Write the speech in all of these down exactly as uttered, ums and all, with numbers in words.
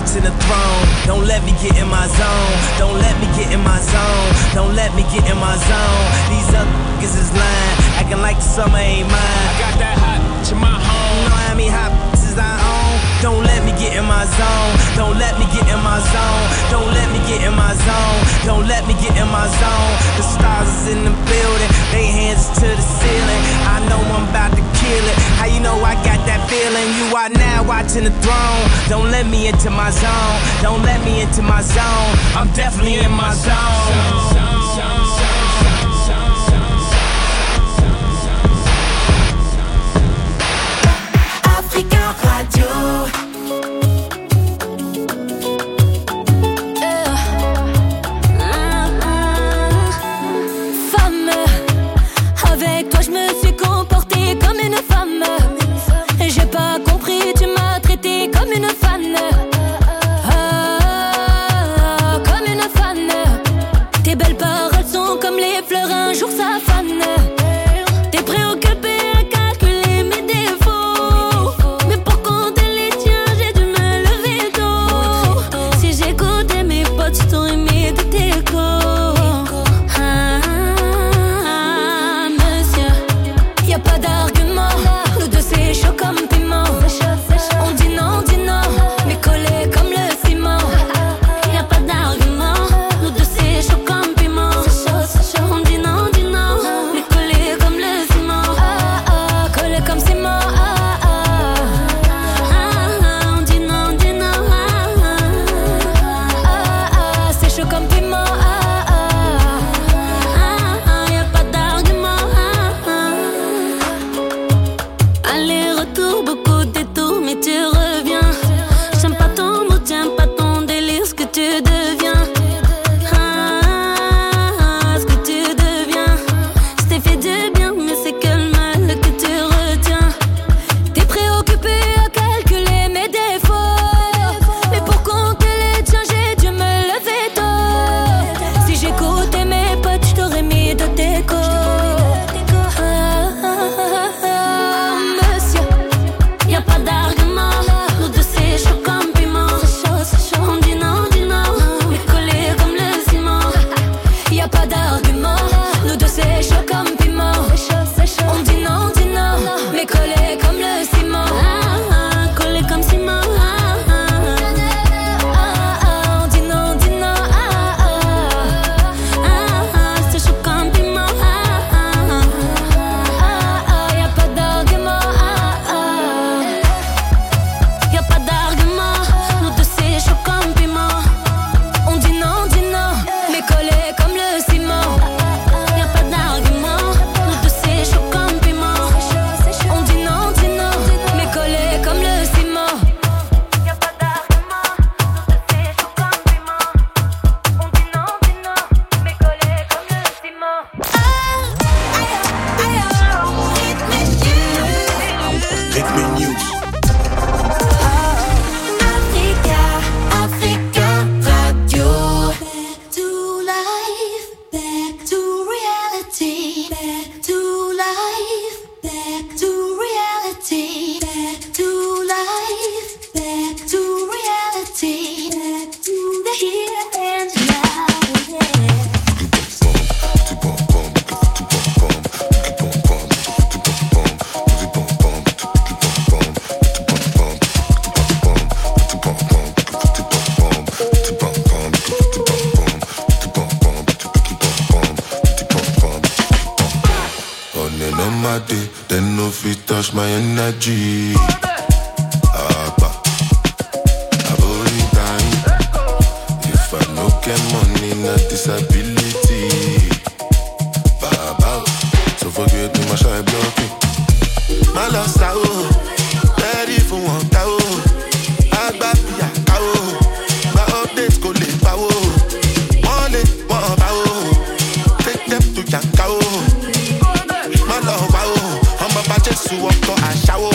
watching the throne. Don't let me get in my zone. Don't let me get in my zone. Don't let me get in my zone. These other niggas is lying, acting like the summer ain't mine. I got that hot bitch in my home. You know how many hot bitches I own? Don't let me get in my zone. Don't let me get in my zone. Don't let me get in my zone. Don't let me get in my zone. The stars is in the building, they hands to the ceiling. I know I'm about to kill it. How you know I got that feeling? You are now watching the throne. Don't let me into my zone. Don't let me into my zone. I'm definitely in my zone. Africa Radio. Avec toi je me suis comportée comme une femme. Et j'ai pas compris, tu m'as traité comme une fan. Ah, comme une fan. Tes belles paroles sont comme les fleurs, un jour ça fane. T'es préoccupé à calculer mes défauts, mais pour compter les tiens j'ai dû me lever tôt. Si j'écoutais mes potes je t'aurais mis de tes go. Y'a pas d'argument, nous deux c'est chaud comme piment. On dit non, dit non, mais collé comme le ciment. Y'a pas d'argument, nous deux c'est chaud comme piment. On dit non, dit non, mais collé comme le ciment. Ah ah, collé comme ciment. Ah ah, ah on dit non, dit non. Ah ah, ah c'est chaud comme piment. Ah ah, ah y'a pas d'argument. Aller-retour, beaucoup de détours, mais tu reviens. J'aime pas ton mot, j'aime pas ton délire, ce que tu deviens. Ah, ce que tu deviens. Je t'ai fait du bien, mais c'est que le mal que tu retiens. T'es préoccupé à calculer mes défauts, mais pour compter les tiens, j'ai dû me lever tôt. Si j'écoutais mes potes, je t'aurais mis de déco. Y'a pas d'argument, nous deux c'est chaud comme piment. On dit non, dit non, mais collé comme le ciment. Y'a pas d'argument, nous deux c'est chaud comme piment. On dit non, dit non, mais collé comme le ciment. Ah, ah, collé comme ciment. Ah, ah, ah, on dit non, dit non. Ah, ah, ah, ah, c'est chaud comme piment. Ah, ah, ah, ah, y'a pas d'argument. Ah, ah. Y'a pas d'argument, nous deux c'est chaud comme piment. On dit non, dit non, mais collé comme le ciment. Y'a pas d'argument, nous deux c'est chaud comme piment. On dit non, dit non, mais collé comme le ciment. Y'a pas d'argument, nous deux c'est chaud comme piment. On dit non, dit non, mais collé comme le ciment. Rythme News. Africa, Africa Radio. Back to life, back to reality. Back to life, back to reality. Back to life, back to reality. Back to the here and now. Yeah. On est nomade, then no fit touch my energy. Abba, abori time. If I no get money, not disability. Baba, so forget me, my shy blocking. My love style, ready for one cow. Agba pia cow. My updates go late power. One late, one power. Take them to your cow. My love, I'm about to sue up to a shower.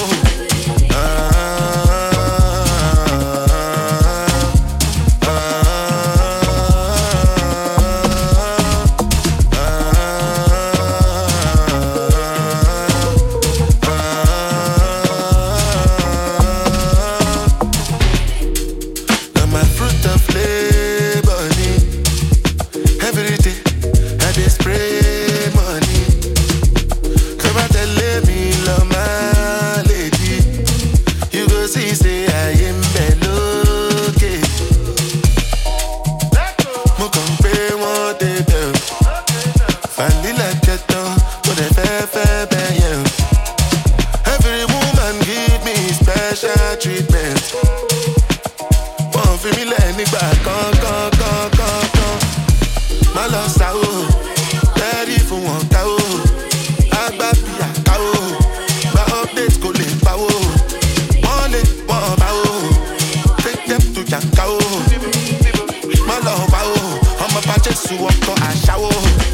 see, say I am below. Mo compare one day, finally like that, but I fair, fair, fair, yeah. Every woman give me special treatment. One for me, let me back, come, come, come, come, come. My love, sao, ready for one cow. I got the cow. My updates go live power. One leg, one bow. Take them to your cow. My love, bow. I'm a patches to walk on a shower.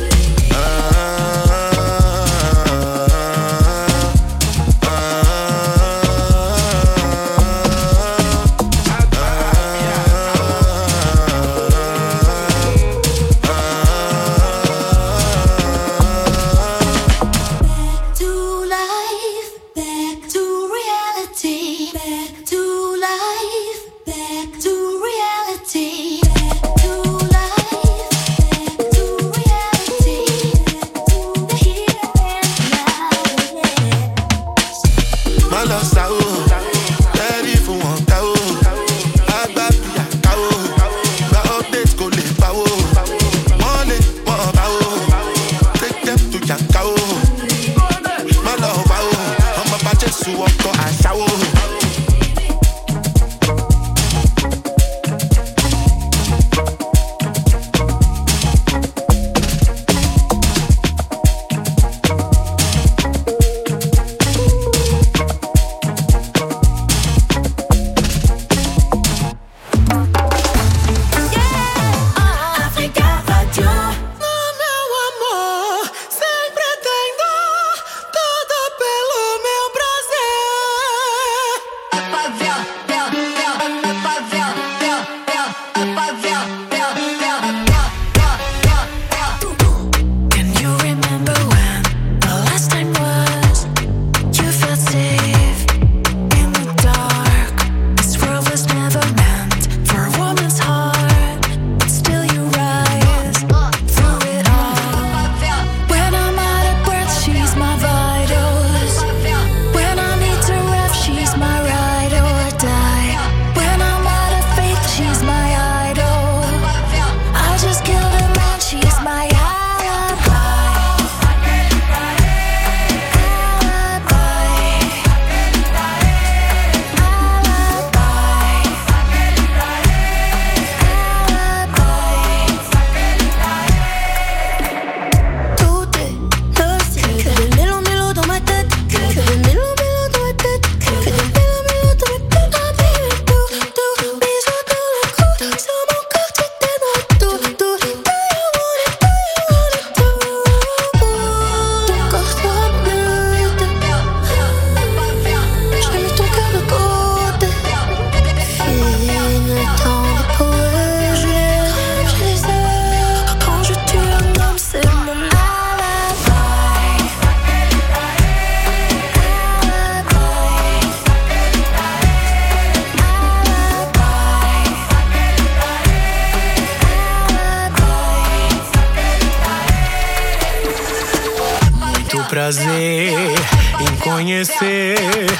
Prazer em conhecer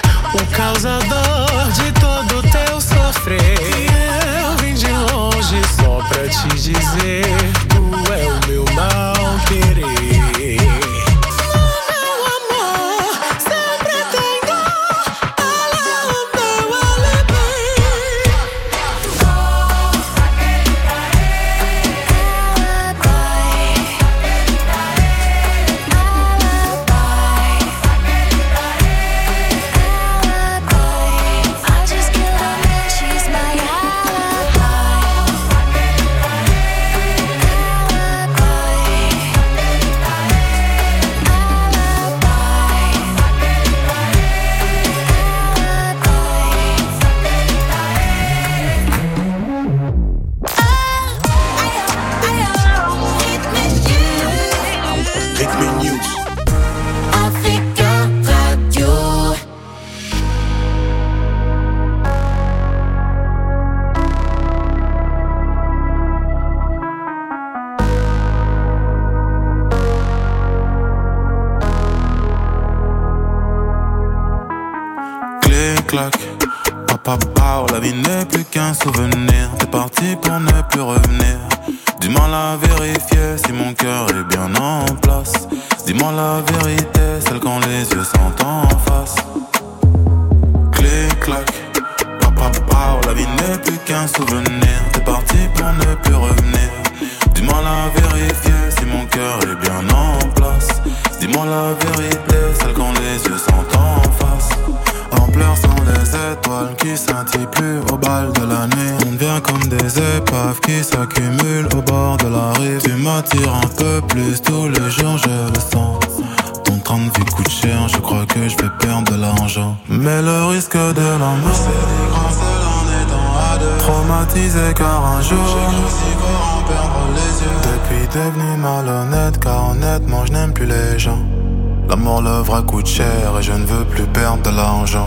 o causador de todo teu sofrer. Eu vim de longe só pra te dizer, tu é o meu mal querer. Papa, papa, la vie n'est plus qu'un souvenir. T'es parti pour ne plus revenir. Dis-moi la vérifier si mon cœur est bien en place. Dis-moi la vérité, celle quand les yeux sont en face. Clic, clac, papa, papa, la vie n'est plus qu'un souvenir. T'es parti pour ne plus revenir. Dis-moi la vérifier si mon cœur est bien en place. Dis-moi la vérité, celle quand les yeux sont en face. En pleurs sont des étoiles qui scintillent plus au bal de la nuit. On devient comme des épaves qui s'accumulent au bord de la rive. Tu m'attires un peu plus tous les jours, je le sens. Ton train de vie coûte cher, je crois que je vais perdre de l'argent. Mais le risque de l'amour, c'est des grands seuls en étant à deux. Traumatisé car un jour, j'ai cru si fort en perdre les yeux. Depuis devenu malhonnête car honnêtement je n'aime plus les gens. L'amour, le vrai coûte cher et je ne veux plus perdre de l'argent.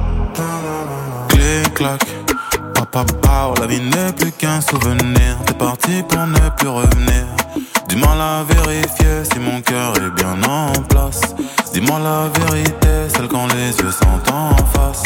Clic, clac, papa, papa, la vie n'est plus qu'un souvenir. T'es parti pour ne plus revenir. Dis-moi la vérifier si mon cœur est bien en place. Dis-moi la vérité, celle quand les yeux sont en face.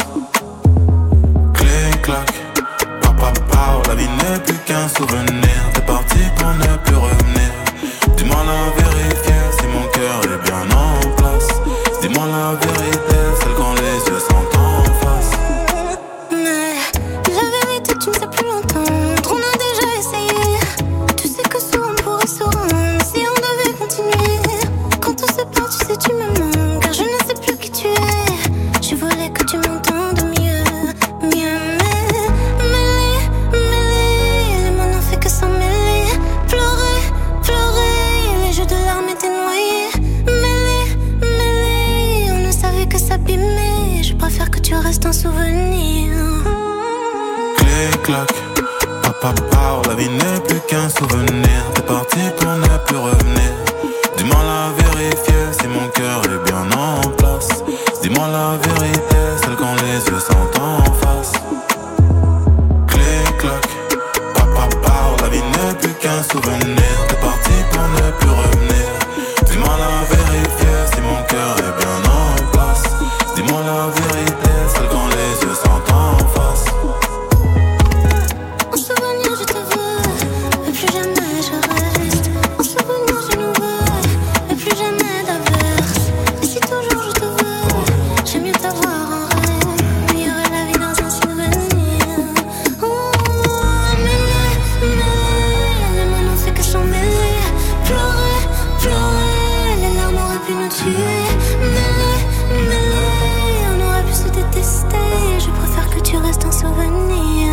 Clic, clac, papa, papa, la vie n'est plus qu'un souvenir. T'es parti pour ne plus revenir. Dis-moi la vérité si mon cœur est bien en place. Dis-moi la vérité, celle quand les yeux sont en face. Mais la vérité tu ne sais plus l'entendre. On a déjà essayé. Tu sais que souvent on pourrait se rendre si on devait continuer. Quand on se part tu sais tu me manques. Car je ne sais plus qui tu es. Je voulais que tu m'entendes mieux, mieux. Mais mêler, mêler, les mots n'ont fait que s'en mêler. Pleurer, pleurer, les jeux de larmes étaient noyés. Mêler, mêler, on ne savait que s'abîmer. Je préfère que tu restes un souvenir. Clic, clac, papa, papa, la vie n'est plus qu'un souvenir. T'es parti pour ne plus revenir. Dis-moi la vérifier si mon cœur est bien en place. Dis-moi la vérité, celle quand les yeux sont en face. Clic, clac, papa, papa, la vie n'est plus qu'un souvenir. T'es parti pour ne plus revenir. Dis-moi la vérifier si mon cœur est bien en place. Dis-moi la vérité, celle quand les yeux sont en face. En souvenir je te veux, mais plus jamais je reste. En souvenir je nous veux, mais plus jamais d'averse. Et si toujours je te veux, j'aime mieux t'avoir en rêve. Meilleure est la vie dans un souvenir. Oh, mêler, mêler, les mots n'ont fait que s'en mêler. Pleurer, pleurer, les larmes auraient pu nous tuer. Mêler, mêler, on aurait pu se détester. Je préfère que tu restes un souvenir.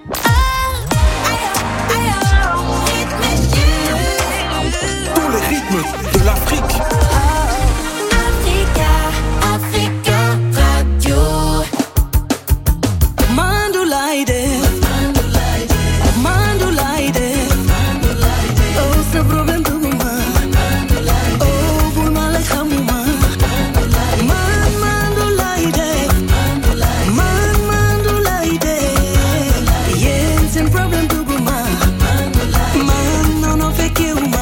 Tous les rythmes de l'Afrique. Africa, Africa Radio. Mandulaide, Mandulaide, oh c'est problème de moi, oh pour ma la chamuma, Man Mandulaide, Man Mandulaide, yeah c'est problème de moi, man non non fait que uma.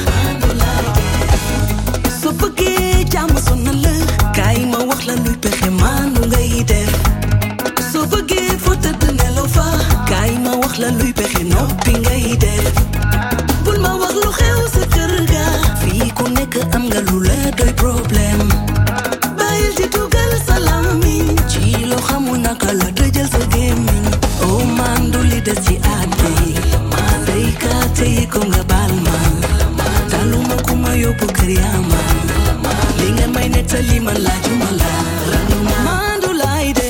So bëggee jàmm sonal la kaay ma wax la luy pexe maanu ngay def. So bëggee foo tëdd nelaw fa kaay ma wax la luy pexe noppi ngay def. Bul ma wax lu xew sa kër ga fii ku nekk am nga lu la doy problème. Bàyyil di dugal sa làmmiñ ci loo xamul naka la dëjël sa gémmiñ. Oh man du li des ci àtte yi saykaate yi ko nga baal ma. Taluma ku ma yóbbu kër yaa ma. Li nga may nettali man laajuma la. Mandulaide,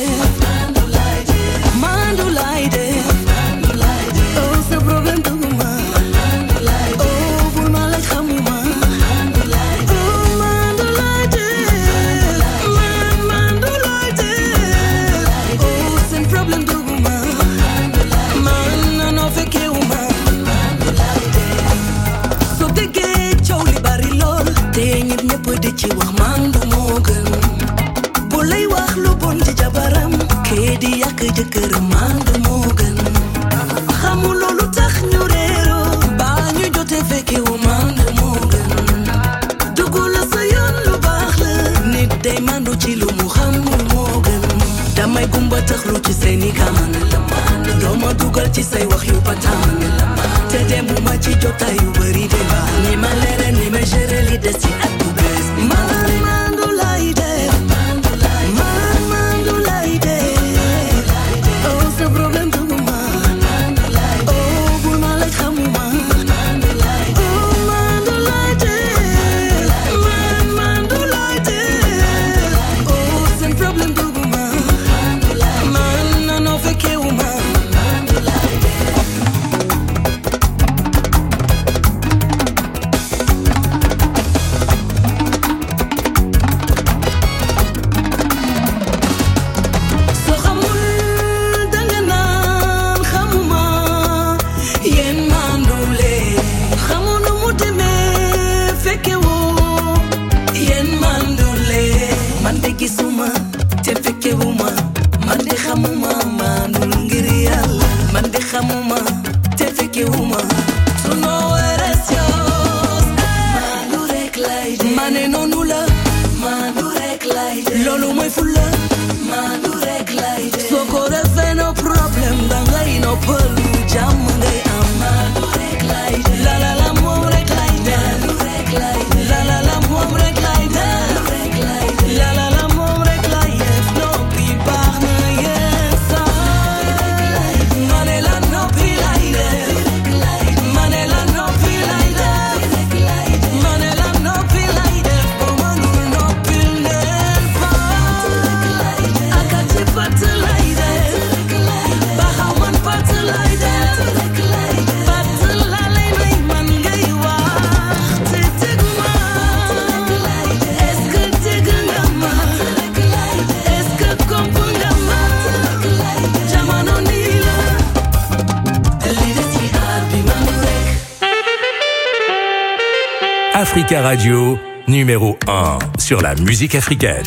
Mandulaide, oh c'est problème duguma. Oh bul ma laaj xamuma. Oh Mandulaide, man Mandulaide, oh c'est problème duguma. Man non fekkewuma. So déggee coow li bari lool te ñëpp ñëpp di ci wax mandu moo gën. Bu lay wax lu bon ci jabaram kee di yàq jëkkëram mandu moo gën. Xamul loolu tax ñu réeroo baa ñu jote fekkewu mandu moo gën. Dugg la sa yoon lu baax la nit day mandu ci lu mu xamul moo gën. Damay gumba taxlu ci say ni kaman doo ma dugal ci say wax yu bataan te demuma ci jotaay yu bari de ba ni ma leere ni ma géré li des ci at bu bees man mandu lay def man mandu lay def oh sa problème duguma oh bu ma lay xamuma oh mandu lay def man mandu lay def oh seen problème duguma man nano fekkewuma gisuma te fekkewuma man de xamuma manul ngir yàlla man de xamuma te fekkewuma suno eresios manu rek lay de mane noonu la manu rek lay de loolu mooy fula manu rek lay de soo ko defee no problème dangay noppalu jàmm ngay am manu rek lay de la la la moom rek lay de manu rek lay de la la la moom rek lay de la la la Africa Radio, numéro un sur la musique africaine.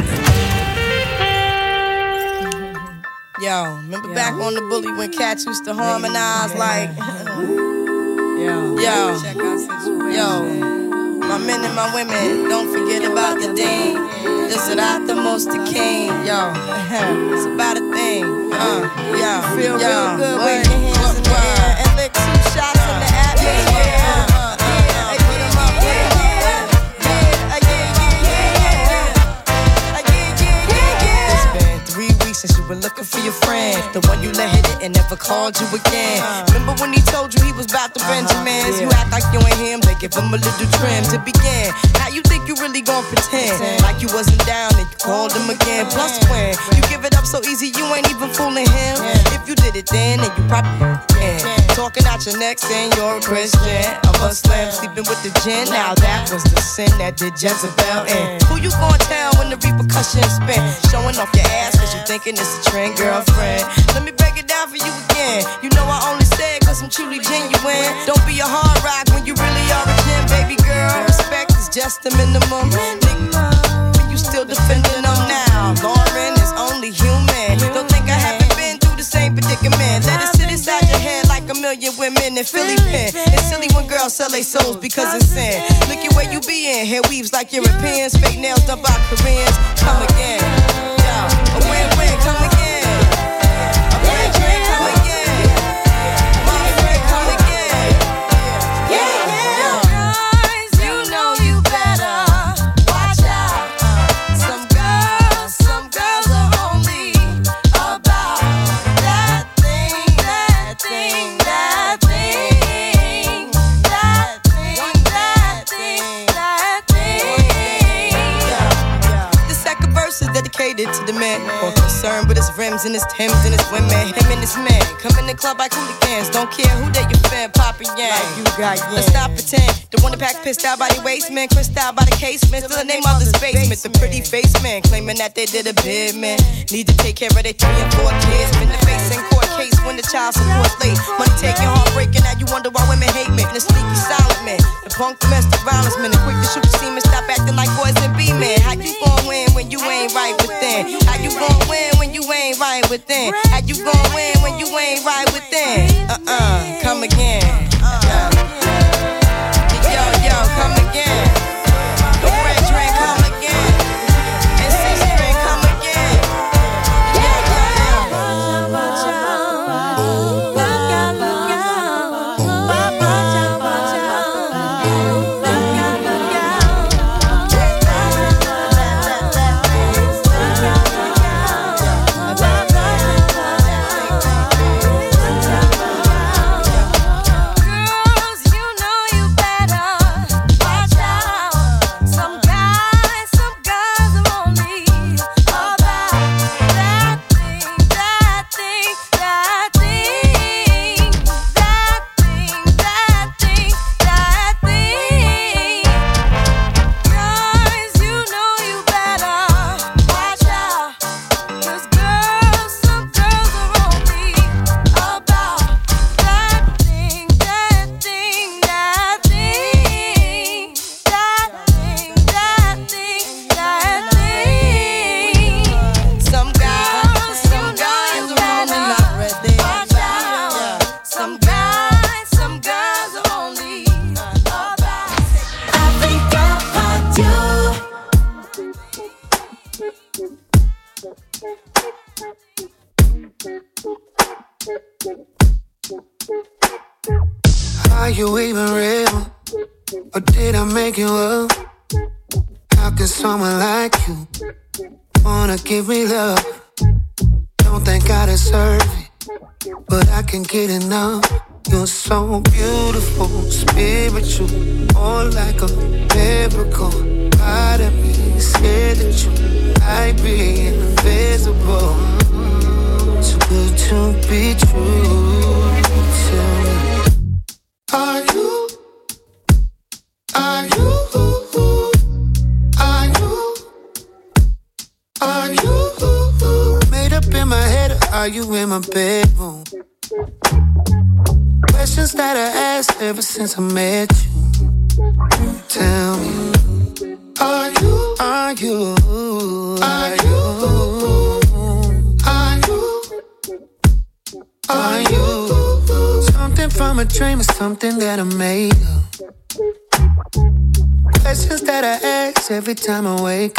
Yo, remember back on the bully when cats used to harmonize like, yo, yo, yo, my men and my women, don't forget about the dean. This is not the most the king, yo. It's about a thing, uh, yo, feel yo, real good with your hands in the air and lick two shots in the atmosphere. Since you were looking for your friend, the one you let hit it and never called you again. Remember when he told you he was about to Benjamins? You act like you ain't him, they give him a little trim to begin. Now you think you really gon' pretend like you wasn't down and you called him again. Plus when you give it up so easy, you ain't even fooling him. If you did it then, then you probably can. Talking out your neck saying you're a Christian, a Muslim, sleeping with the gin. Now that was the sin that did Jezebel in. Who you gon' tell when the repercussions spin? Showing off your ass cause you thinking it's a trend, girlfriend. Let me break it down for you again. You know I only say it cause I'm truly genuine. Don't be a hard rock when you really are a gem, baby girl. Respect is just the minimum. Nigga, you still defending them now. Lauren is only human. Don't think I haven't been through the same predicament. Let it sit inside your head like a million women in Philly pen. It's silly when girls sell their souls because it's sin. Look at where you be in. Hair weaves like Europeans. Fake nails done by Koreans. Come again. A win-win, come again. A win-win, come again. My friend, come again. Yeah, yeah. Guys, you know you better watch out. Some girls, some girls are only about that thing, that thing, that thing, that thing, that thing, that thing. The second verse is dedicated to the man more concerned with his rims and his Timbs and his women. Him and his man come in the club like hooligans. Don't care who they your fan, poppin' yang. Like you got yang. Let's not pretend. The one that pack pissed out by the waist man, crissed out by the casement. Still the name of the basement. The pretty face man claiming that they did a bid man. Need to take care of their three and four kids. Been the face in court case when the child support late. Money taking, heart breaking. Now you wonder why women hate men. The sneaky silent man, the punk domestic violence man, the quick to shoot the semen. Stop acting like boys and be men. How you gon' win when you ain't right within? How you gon' win when you ain't right within? How you gon' win when you ain't right within? Uh-uh, come again. Uh. Yo, yo, come again. The red drink, come again. And six drink, come again. Yeah, yeah, yeah. Are you even real? Or did I make you up? How can someone like you wanna give me love? Don't think I deserve it, but I can't get enough. You're so beautiful, spiritual, all like a miracle. Part of me scared that you might be invisible. Too good to be true. Tell me, are you, are you, are you, are you made up in my head or are you in my bedroom? Questions that I asked ever since I met you. Tell me, are you, are you, are you, are you, are you something from a dream or something that I made up? Questions that I ask every time I wake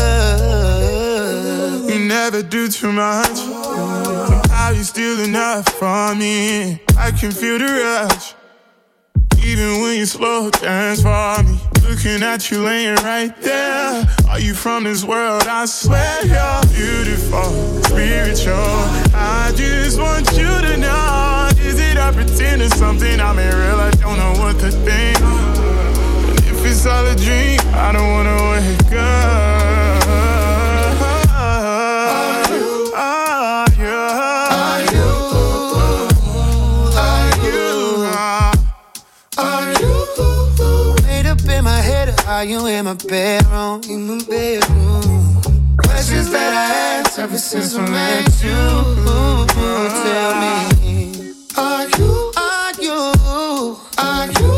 up. You never do too much. Somehow you steal enough from me. I can feel the rush, even when you slow dance for me. Looking at you laying right there. Are you from this world? I swear you're beautiful, spiritual. I just want you to know. Is it I pretend it's something I'm in real? I don't know what to think. But if it's all a dream, I don't wanna wake up. Are you in my bedroom? In my bedroom. Questions that I asked ever since I met you. Tell me, are you, are you, are you,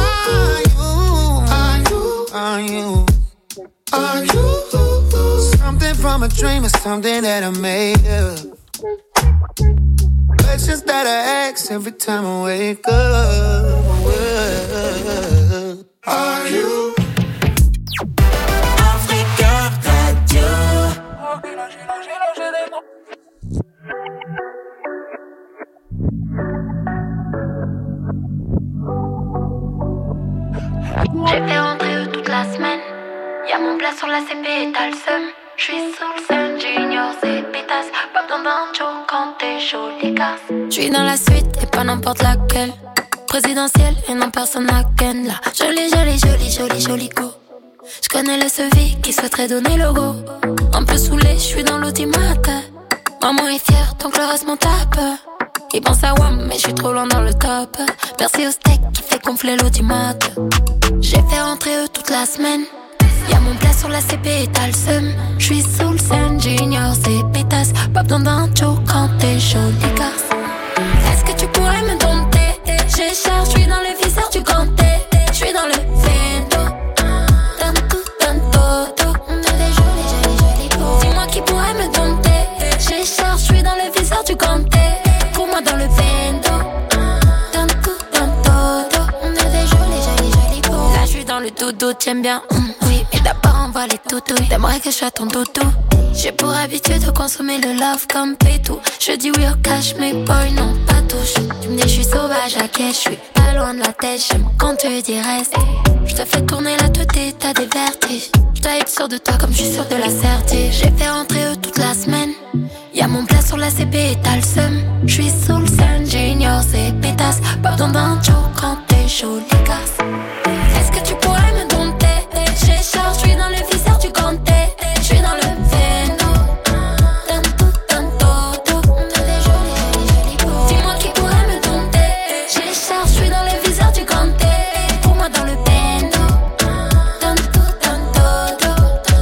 are you, are you, are you, are you something from a dream or something that I made up? Questions that I ask every time I wake up. Are you? J'ai fait rentrer eux toute la semaine. Y'a mon plat sur la C P et t'as le seum. J'suis sous le seum, junior, c'est pétasse. Pas besoin d'un show quand t'es jolie casse. J'suis dans la suite et pas n'importe laquelle. Présidentielle et non personne à ken là. Jolie, jolie, jolie, jolie, jolie go. J'connais le sevi qui souhaiterait donner le go. Un peu saoulé, j'suis dans l'automate. Maman est fière, donc le reste m'en tape. Il pense à Wam, mais j'suis trop loin dans le top. Merci au steak qui fait gonfler l'automate. J'ai fait rentrer eux toute la semaine. Y'a mon plat sur la C P et t'as le seum. J'suis sous le scène, junior, c'est pétasse. Pas besoin d'un show quand t'es jolie garce. Est-ce que tu pourrais me dompter? J'ai charge, j'suis dans le viseur du ganté. J'suis dans le vento. Donne tout, donne todo. On a des jolis, jolis, jolis go. Dis-moi qui pourrait me dompter. J'ai charge, j'suis dans le viseur du ganté. Pour moi dans le vento. Donne tout, donne todo. On a des jolis, jolis, jolis go. Là j'suis dans le dodo, t'aimes bien, mm, oui. Mais d'abord on voit les toutous. T'aimerais que je sois ton dodo. J'ai pour habitude de consommer le love comme pétou. Je dis oui au cash, mais boy non pas touche. Tu me dis je suis sauvage à caisse, je suis pas loin de la tête. J'aime quand tu dis reste. Je te fais tourner la tête et t'as des vertiges. Je dois être sûr de toi comme je suis sûr de la certitude. J'ai fait rentrer eux toute la semaine. Y'a mon plat sur la C P et t'as le seum. Je suis sous le sun, junior, c'est pétasse. Pas besoin d'un show quand t'es jolie casse. Est-ce que tu pourrais me dompter? J'ai charge, j'suis dans le viseur du ganté. J'suis dans le veno. Donne tout, donne todo. On a des jolis, jolis, jolis go. Dis-moi qui pourrait me dompter. J'ai charge, j'suis dans le viseur du ganté. Pour moi dans le veno. Donne tout, donne todo.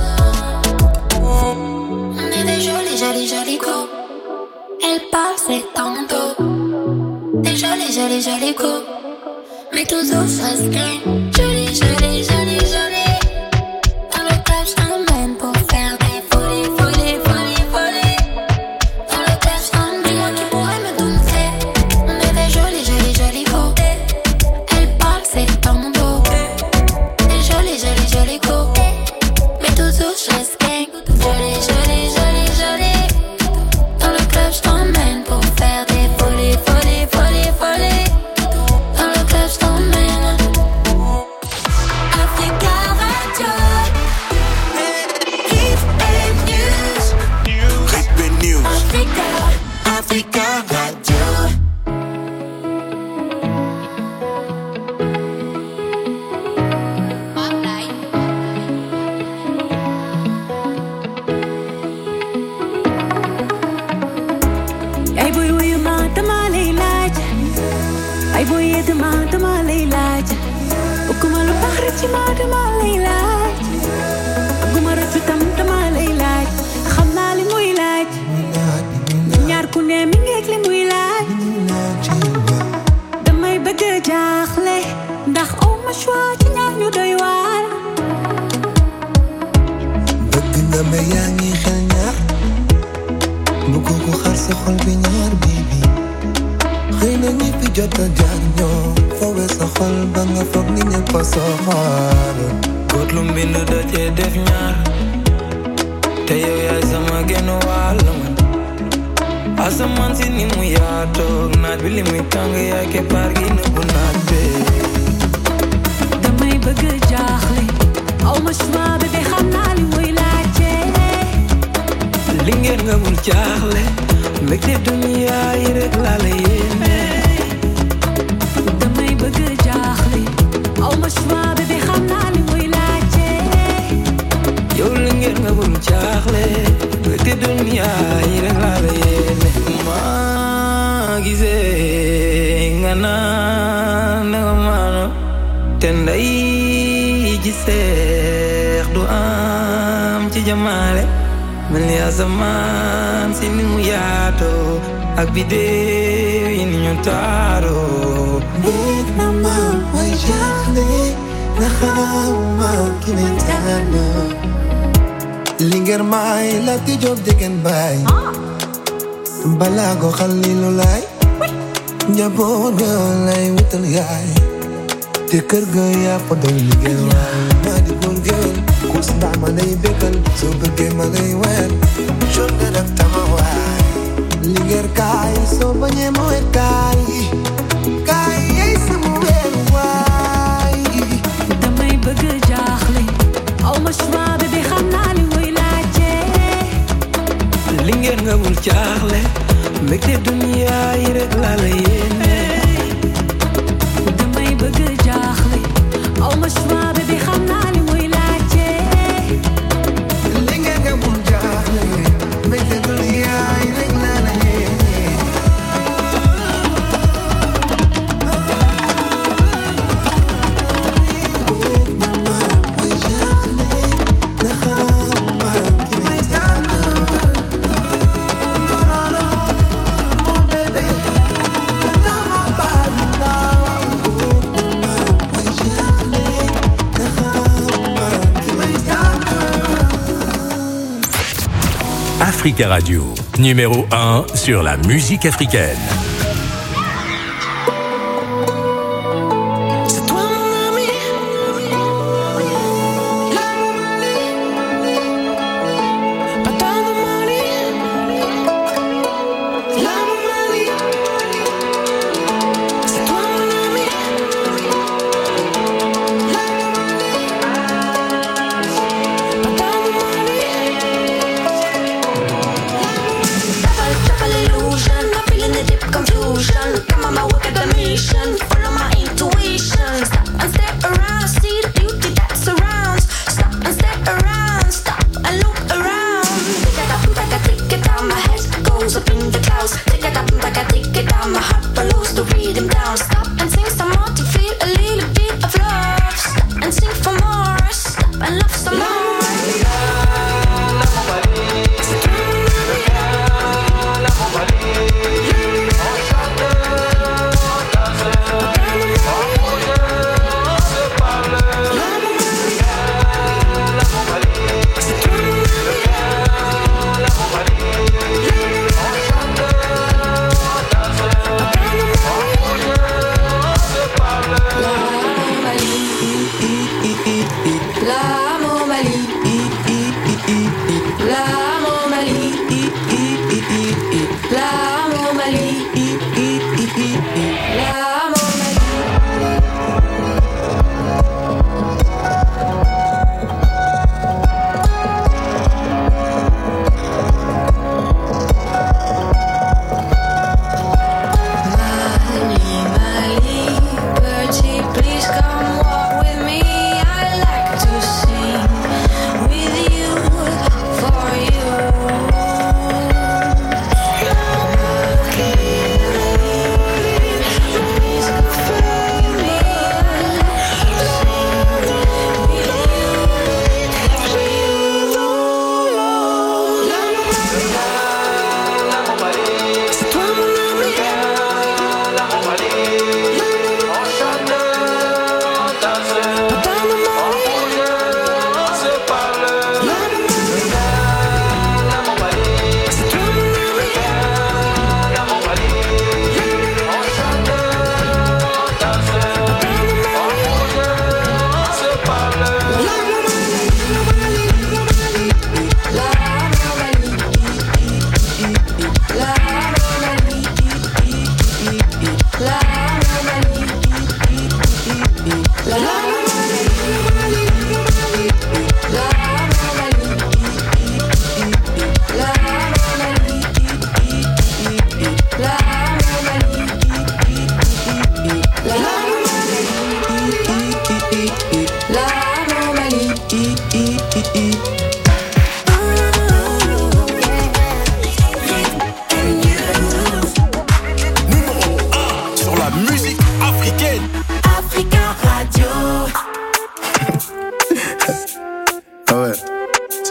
On est des jolis, jolis, jolis go. Elle parle, c'est dans mon dos. Des jolis, jolis, jolis go. Mais toujours face game. Jolie, jolie, jolie, jolie. Dans le club, j't'emmène pour faire des folies, folies, folies, folies. Dans le club, j't'emmène. Dis-moi qui pourrait me dompter. On est des jolis, jolis, jolis go. Elle parle, c'est dans mon dos. Des jolis, jolis, jolis go. Mais toujours je reste gang. Jolie, jolie, jolie, jolie. Dans le club, j't'emmène pour faire des folies, folies, folies, folies. Dans le club, j't'emmène. Africa Radio. Ay boy, wuyu ma dama lay laaj. Ay boy, dama dama lay laaj. Bëgguma lu baax rek ci ma dama lay laaj. Bëgguma rëccu tam dama lay laaj. Xam naa li muy laaj. Ñaar ku ne mi ngeeg li muy laaj. Damay bëgg a jaaxle ndax aw ma choix ci ñaar ñu doy waar. Bëgg nga ma yaa ngi xel ñaar. Bëgg ko xar sa xol bi ñaar bibi. Xëy na ñi fi jot a jaar ñoo fowe sa xol ba nga foog ni ñëpp a soxor. Góor lu mbind da cee def ñaar. Te yow yaay sama genn wàll man. Asamaan si ni mu yaatoo naaj bi li muy tàng yaay keppaar gi nëbbu naaj bee. Damay bëgg a jaaxle aw ma choix bi de xam naa li muy laajte. Li ngeen nga bul jaaxle mbégte dunya yi rek laa la yéene. Damay bëgg a jaaxle aw ma choix bi de xam naa li muy laajte. Yow li ngeen nga bul jaaxle mbégte dunya yi rek laa la yéene. Maa gisee nga naan ne nga maano te nday ji seex du am ci jamaale. Mel ni asamaan si ni mu yaatoo ak biddew yi ni ñu taaroo. Bëgg na ma way jaaxle na xawma ki ne tànn. Lingeer maay la ti job degen baay. Balaa go xalilu laay. Njaboot ga lay wutal yaay. Te kër ga yaa fa doy liggéey waay. Maa di góor gël kus ndaa ma lay bégal. Soo bëggee ma lay weer. Jonde dak tama waay. Lingeer kaay soo bañee ma weer kaay. Kaay yey sama weer waay. Damay bëgg a jaaxle aw ma choix bi de xam naa li muy laajte. Li ngeen nga bul jaaxle mbégte dunya yi rek laa la yéene. Damay bëgg a jaaxle aw ma choix bi de xam naa li muy laajte. Li ngeen nga bul jaaxle mbégte dunya yi rek laa la yéene. Africa Radio, numéro un sur la musique africaine. Come to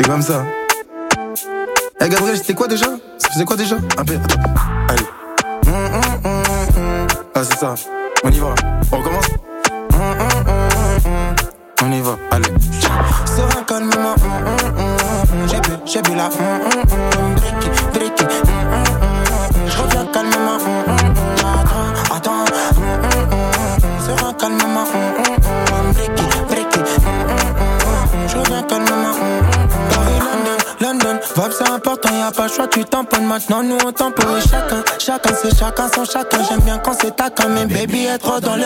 comme ça. Eh hey, Gabriel, c'était quoi déjà? Ça faisait quoi déjà? Un peu, attends. Allez. Mmh, mmh, mmh, mmh. Ah, c'est ça. On y va. On recommence. Mmh, mmh, mmh, mmh. On y va. Allez. Serein, calme-moi. Mmh, mmh, mmh. J'ai bu, j'ai bu la. Mmh, mmh, mmh. Bricky, bricky. Mmh, mmh, mmh. Je reviens calmement. Mmh, mmh. Attends, attends. Mmh, mmh, mmh. Serein, calme-moi. Mmh, mmh. Bricky, bricky. Mmh, mmh. Je reviens calmement. Paris, London, London. Vibe c'est important, y'a pas le choix, tu tamponnes. Maintenant nous on tamponne. Chacun, chacun c'est chacun son chacun. J'aime bien quand c'est taquin, mais baby est trop dans le.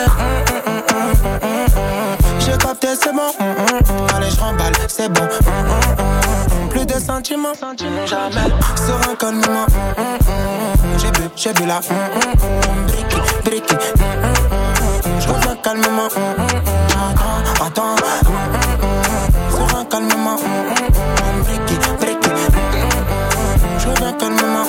J'ai capté, c'est bon. Allez, je remballe, c'est bon. Plus de sentiments, jamais. Serein calmement. J'ai bu, j'ai bu la. Bricky, bricky. Je reviens calmement. Attends, attends. Serein calmement. Bricky, bricky. Je reviens calmement.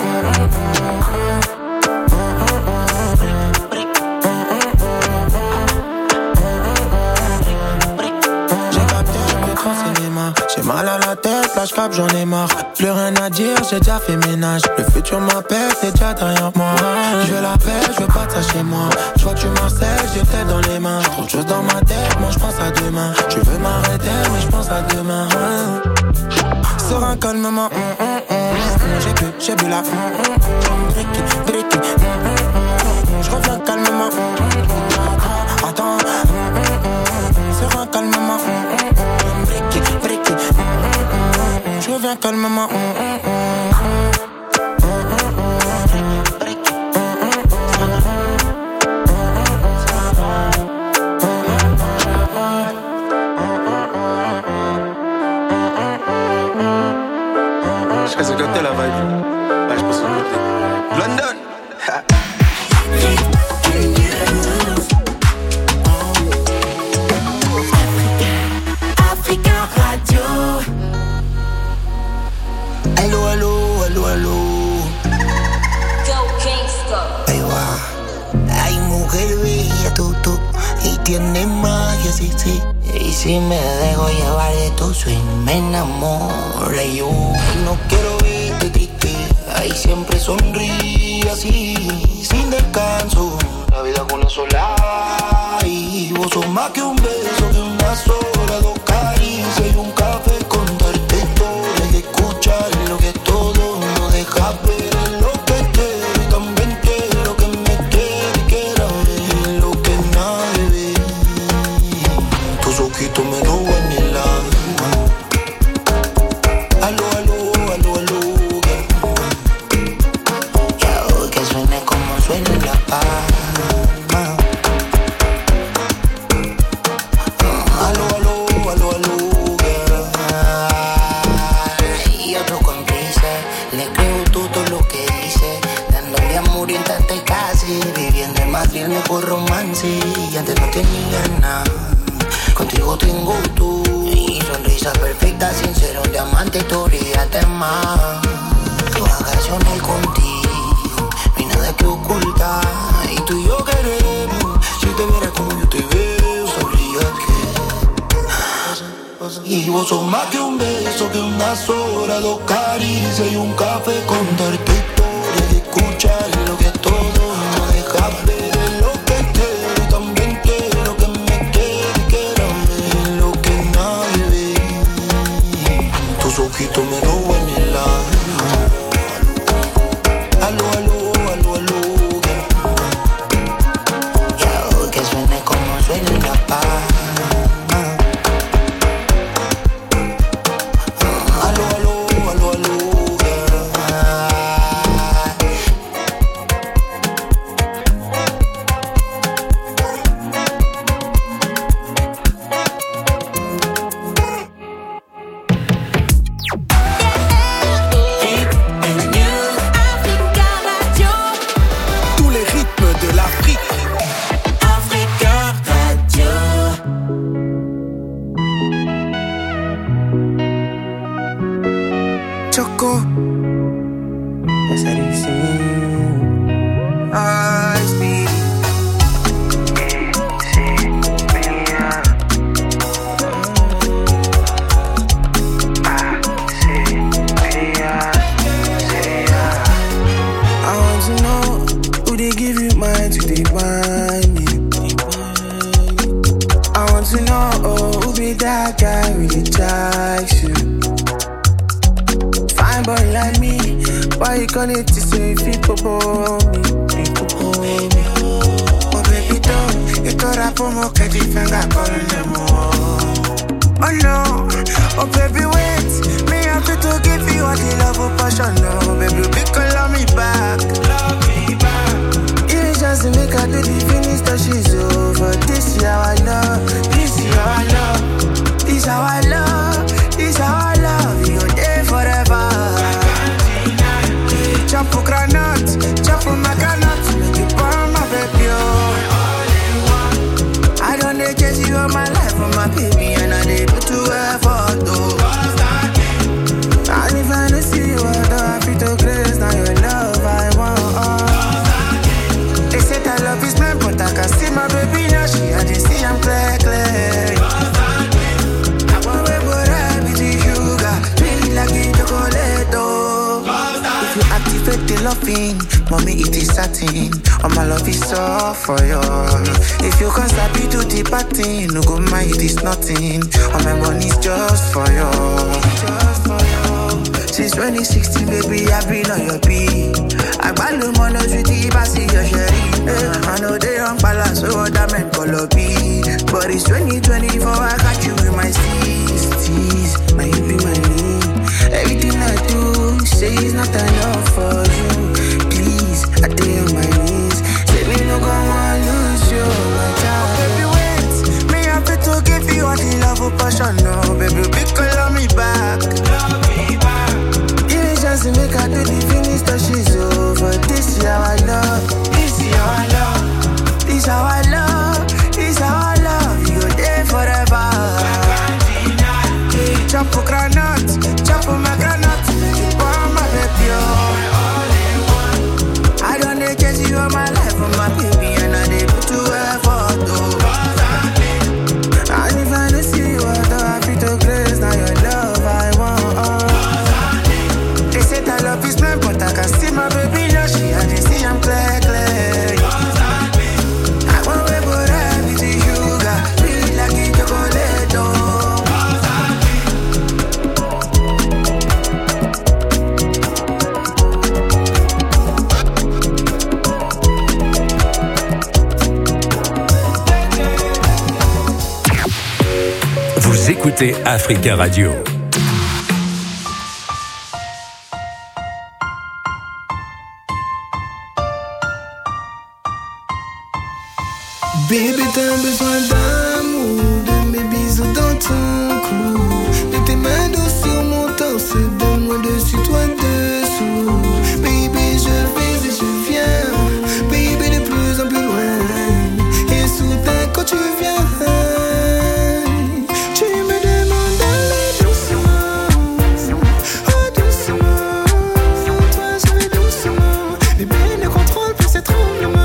J'ai capté le grand cinéma. J'ai mal à la tête, là j'capte, j'en ai marre. Plus rien à dire, j'ai déjà fait ménage. Le futur m'appelle, c'est déjà derrière moi. Je veux la paix, je veux pas de ça chez moi. Je vois que tu m'harcèles, j'ai tête dans les mains. Trop de choses dans ma tête, moi je pense à demain. Tu veux m'arrêter, mais je pense à demain. Serein calmement. J'ai bu, j'ai bu la. Bricky, bricky. Je reviens calmement. Attends, serein calmement. Bricky, bricky. Je reviens calmement. Je sais que t'es la vibe. Ouais, je pense que c'est London. Africa Radio. Allo, allo, allo, allo. Go Gangsta. Ahí va. Ay, mujer bella, tú, tú. Y tiene magia, sí, sí. Y si me dejo llevar de tu swing, me enamora yo. Y no quiero verte triste. Ay, siempre sonríe así, sin descanso. La vida con una sola. Y vos sos más que un beso, que una sola, dos caricias y un café. Contarte historias y escuchar lo que todo no deja ver. Lo que quiero y también quiero que me quiera y quiera ver lo que nadie ve. Tus ojitos me roban el alma. Aló, aló, aló, aló. Ya que suene como suena la palma. Aló, aló, aló, aló. Y otro cómplice, le creo todo lo que dice. Dándole amor en tanta y casi. Viviendo en Madrid el mejor romance. Y antes no tenía nada. Contigo tengo tú. Y sonrisa perfecta, sincero, un diamante, tú brillante más. Vacaciones contigo, no hay nada que ocultar. Y tú y yo queremos, si te vieras como yo te veo, sabría que. Y vos sos más que un beso, que unas horas, dos caricias y un café. Contarte historias y escuchar lo que todo no deja ver. Lo que quiero y también quiero que me quede y quiera ver lo que nadie ve. Tus ojitos me roban el alma. Aló, aló, aló, aló. Ya que suene como suena la palma. Aló, aló, aló, aló. you gonna to say if you go me, people go me. Oh baby don't, you thought I put more candy finger calling them more. Oh no, oh baby wait, me happy to give you all the love of passion. No baby, because love me back, love me back. You just make her do the finish that she's over. This is how I love, this is how I love, this is how I love, this is how I love. You there forever. Chop for granite, chop for my granite, make you burn my baby. Oh, I don't need chase you all my life for my baby, and I need put to effort though. And if I don't see you, I feel to grace. Now your love I want. Oh. They say that love is blind, but I can see my baby now. She had to see I'm clear, clear. I want to put her with the sugar, sweet like a chocolate. Oh. If you activate the loving, mommy it is satin. All my love is all for you. If you can't stop it to the party, no go mind it is nothing. All my money's just for you, just for you. Since twenty sixteen, baby, I've been on your beat. I buy the money to the passy your sherry. I know they don't balance, so that man color B. But it's twenty twenty-four, I got you in my steez, steez. My hip in my knee. Everything I do, say it's not enough for you. Please, I stay on my knees. Say me no go want lose you, my child. Baby, wait, me happy to give you all the love of passion. No, baby, because love me back, love me back. To make her do the finish that she's over. This is how I love, this is how I love, this is how I love, this is how I love. You're there forever. Chop for granite, chop for my granite, for my baby. Oh. I don't need to chase you all my life for my baby, and I need to effort though. And if I don't see you, I feel to grace. Now your love I want. Oh. They say that love is blind, but I can see my baby now. She had to see I'm clear, clear. I want to put her with the sugar, sweet like a chocolate. Vous écoutez Africa Radio. Baby, t'as besoin d'amour, de mes bisous dans ton cou, de tes mains douces sur mon torse, de moi dessus, toi dessous. Baby, je vais et je viens, baby, de plus en plus loin. Et soudain, quand tu viens, tu me demandes d'aller doucement, oh doucement. Toi, je vais doucement, bébé, ne contrôle plus ces tremblements.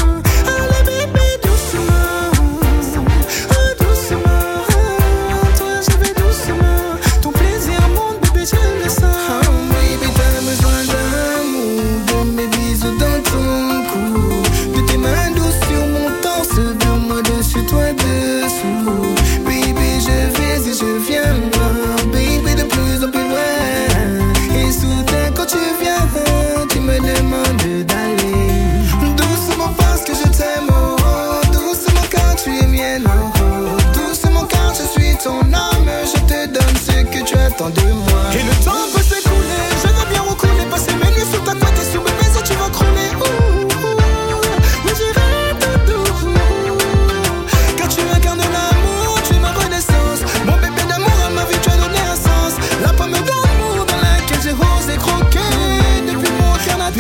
De moi. Et le temps peut s'écouler, je veux bien recouler, passer mes nuits sous ta couette et sous mes baisers tu vas crouler. Ouh, ouh, oui j'irai tout doux, car tu incarnes l'amour, tu es ma renaissance. Mon bébé d'amour à ma vie tu as donné un sens. La pomme d'amour dans laquelle j'ai osé croquer depuis mon canapé.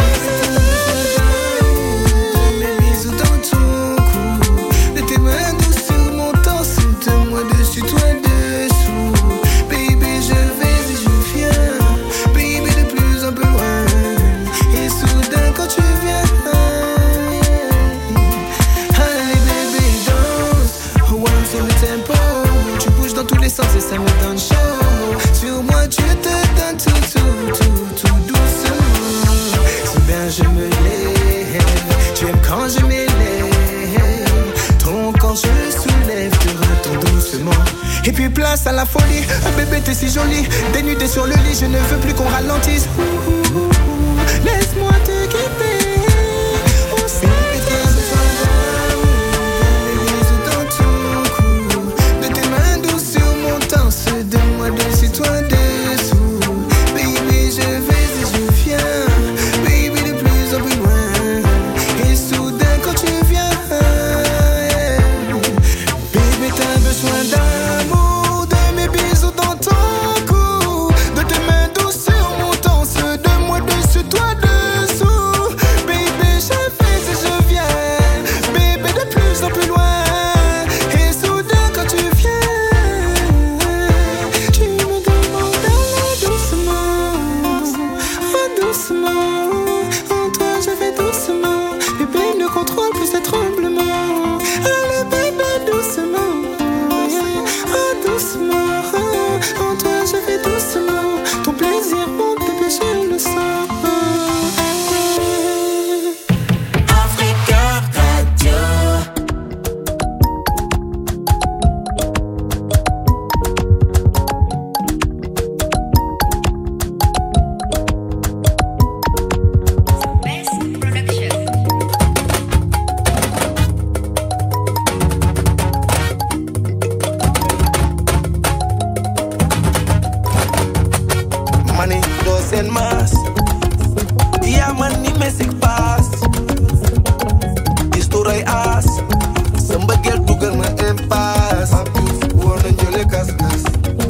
Mes bisous dans ton cou, de tes mains douces sur mon torse, de moi dessus, toi dessous. Baby, je vais et je viens, baby, de plus en plus loin. Et soudain quand tu viens, allez baby danse, one sur le tempo. Tu bouges dans tous les sens et ça me donne chaud. Sur moi tu te donnes tout, tout, tout, tout doucement. Si bien je me lève, tu aimes quand je m'élève. Ton corps je soulève, te retourne doucement. Et puis place à la folie, bébé t'es si jolie. Dénudé sur le lit, je ne veux plus qu'on ralentisse. laisse-moi te quitter. On sait que t'as besoin d'amour, de bisous dans ton cou, de tes mains douces sur mon torse, de moi dessus, toi dessous. Baby, je vais et je viens, baby, de plus en plus loin. Et soudain quand tu viens, yeah. Baby, t'as besoin d'amour, de mes bisous dans ton cou, de tes mains douces sur mon torse, de moi dessus, toi dessous. Baby, je vais et je viens, baby, de plus en plus loin. Et soudain quand tu viens, tu me demandes d'aller doucement, oh doucement. En toi je vais doucement, bébé ne contrôle plus ces tremblements. Allez bébé doucement, oh doucement. En toi je vais doucement, ton plaisir bon bébé je le sens. Africa Radio. Money does en masse, yeah money music pass. Historie as, sa mbëggeel dugal ma impasse. Woon nañ jële kas-kas.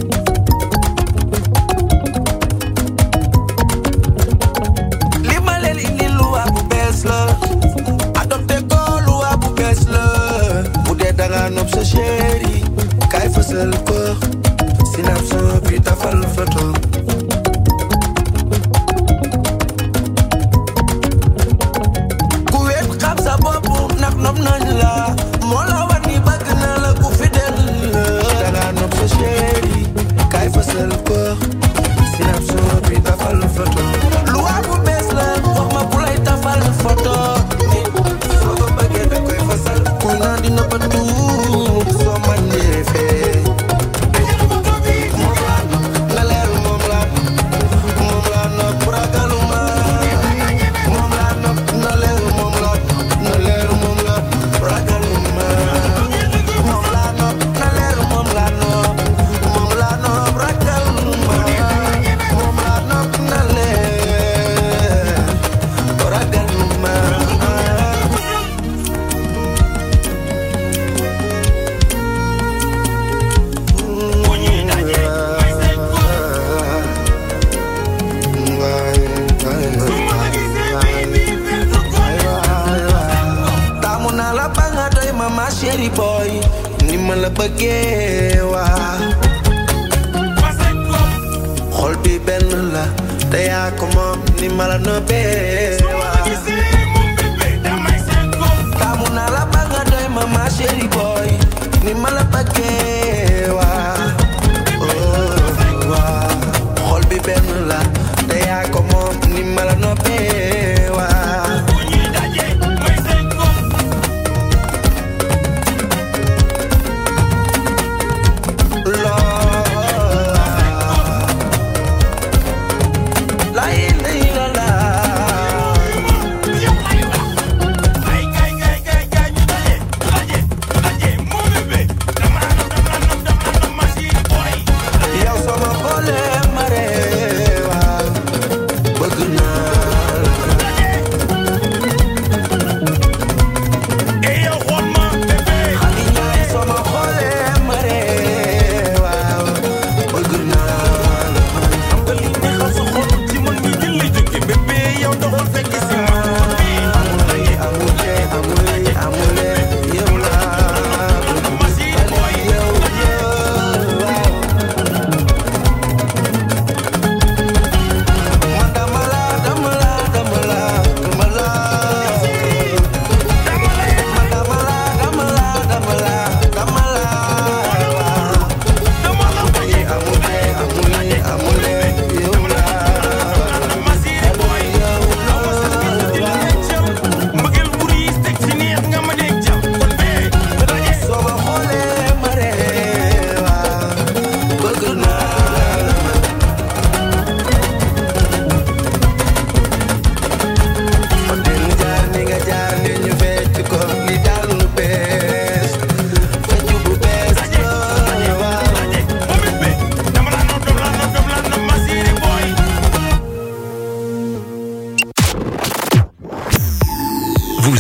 Li ma leen indi luwa bu bees la, adopté ko luwa bu bees la. Bu dee danga nopp sa chéri, kay fësal ko, synapse bi tafal photo. Ku weet xam sa bopp ndax nopp nañ la, moo la war ni bëgg na la ku fidèle la. Danga nopp sa chéri, kay fësal ko, synapse bi tafal photo. Luwa bu bees la, wax ma bu lay tafal photo. Nit soo ko bëggee da koy fësal, ku naan di nëbbatu soo mënee fee. Moom laa nopp, na leer moom laa moom laa nopp ragaluma. Moom laa nopp, na leer moom laa na leer moom laa ragaluma. Moom laa nopp, na leer moom laa nopp moom laa nopp ragaluma. Moom laa nopp, na leer ragaluma. Taamu naa la ba nga doy ma ma chéri boy, ni ma la bëggee waa. Xol bi benn la, te yaa ko moom ni ma la noppee waa. Taamu naa la ba nga doy ma ma chéri boy, ni ma la bëggee waa. Oh, waa. Xol bi benn la, te yaa ko moom ni ma la noppee waa. La la la la.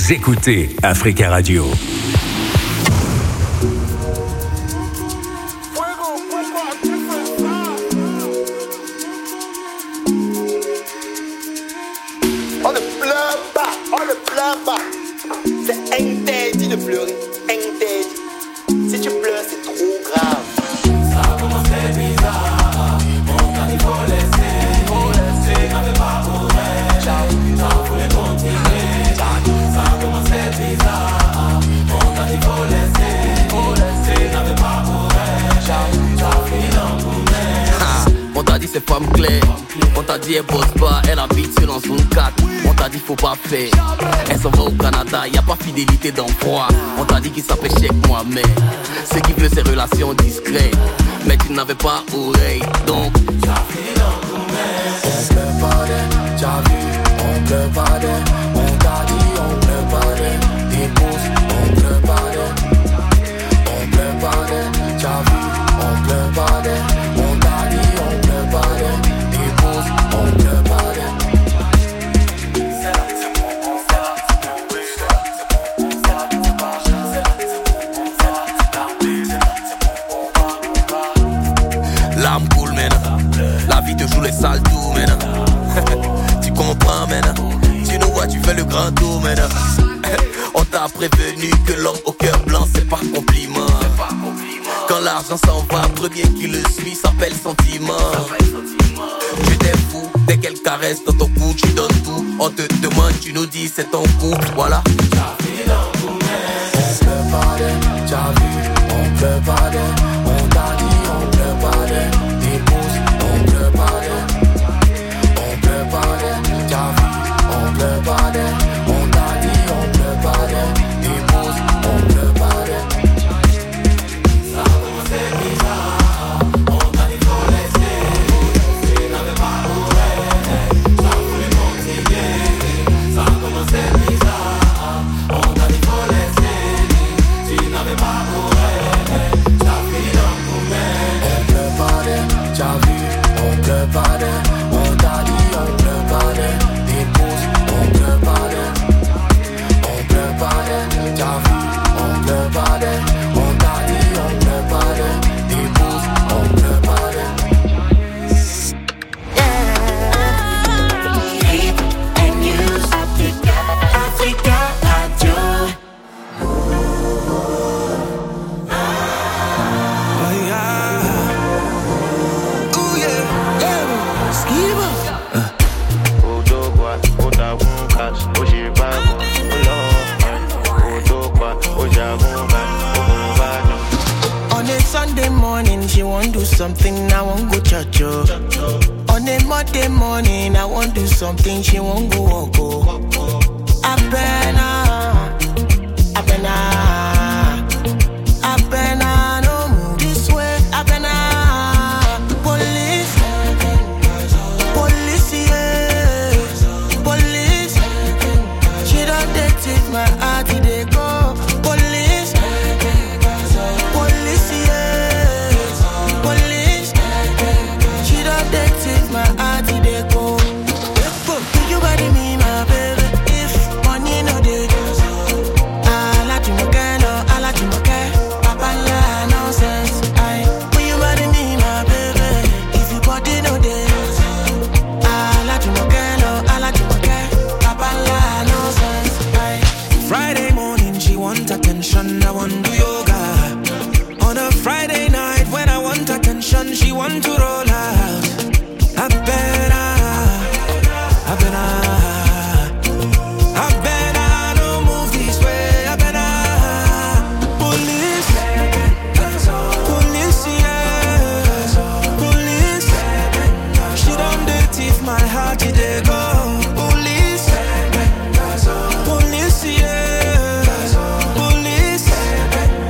Vous écoutez Africa Radio. On ne pleure pas, on ne pleure pas. C'est interdit de pleurer, interdit. Si tu pleures, c'est trop grave. Ça a commencé bizarre, on t'a dit faut laisser, faut laisser, n'avais pas pour elle, ça voulait continuer. Ça a commencé bizarre, on t'a dit faut laisser, faut laisser, n'avais pas pour elle, ça finit dans ton air. On t'a dit c'est femme clé, on t'a dit elle bosse pas, elle habite sur dans son quatre. On t'a dit faut pas faire, elle s'en va au Canada, y a pas fidélité d'emploi. On t'a dit qu'il s'appelle Cheikh Mohamed, ce qui veut ses relations discrètes. Mais tu n'avais pas oreille, donc ça finit dans ton air. On pleure pas d'elle, t'as vu, on pleure pas d'elle. On t'a dit on pleure pas d'elle, des pouces, on pleure pas d'elle. On pleure pas d'elle, t'as vu, on pleure pas d'elle. On t'a dit on pleure pas d'elle, des pouces, on pleure pas d'elle. l'âme coule maintenant, la vie te joue les sales tours maintenant. Tu comprends maintenant, tu nous vois, tu fais le grand tour maintenant. On t'a prévenu que l'homme au cœur blanc c'est pas compliment. Quand l'argent s'en va, premier qui le suit s'appelle sentiment. Tu t'es fou, dès qu'elle caresse dans ton cou, tu donnes tout. On te demande, tu nous dis c'est ton coup, voilà. On pleure pas d'elle, t'as vu, on pleure pas d'elle. On t'a dit on pleure pas d'elle, des pouces, on pleure pas d'elle. On pleure pas d'elle, t'as vu, on pleure pas d'elle. On t'a dit on pleure pas d'elle, des pouces, on pleure pas d'elle. Ça a commencé bizarre, on t'a dit faut laisser, tu n'avais pas pour elle, ça voulait continuer. Ça a commencé bizarre, on t'a dit faut laisser, tu n'avais pas pour elle, ça finit dans ton air. On pleure pas d'elle, t'as vu, on pleure pas d'elle. On t'a dit on pleure pas d'elle, des pouces, on pleure pas d'elle. On pleure pas d'elle, t'as vu, on pleure pas d'elle. On t'a dit on pleure pas d'elle, des pouces, on pleure pas d'elle. Hip and news, Africa, Africa Radio. On a Sunday morning, she won't do something, I won't go church. Oh. On a Monday morning, I won't do something, she won't go walk. Oh. I better, I better, I better no move this way. I better police, police, yeah, police. She don't take my heart, they go. Police, police, yeah, police. She don't take my heart, they go. Think you body me, my baby. If money no dey, I like you again, no, I like you again. Papa, yeah, nonsense. I when you body me, my baby. If you body no dey, I like you again, no, I like you again. Papa, yeah, nonsense. I Friday morning, she want attention, I want do yoga. On a Friday night, when I want attention, she want to roll out. I better, I better. I better no move this way. I better police, police, yeah, police. She don't date if my heart they go. Police, police, yeah, police.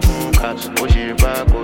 com caps. Hoje ele vai com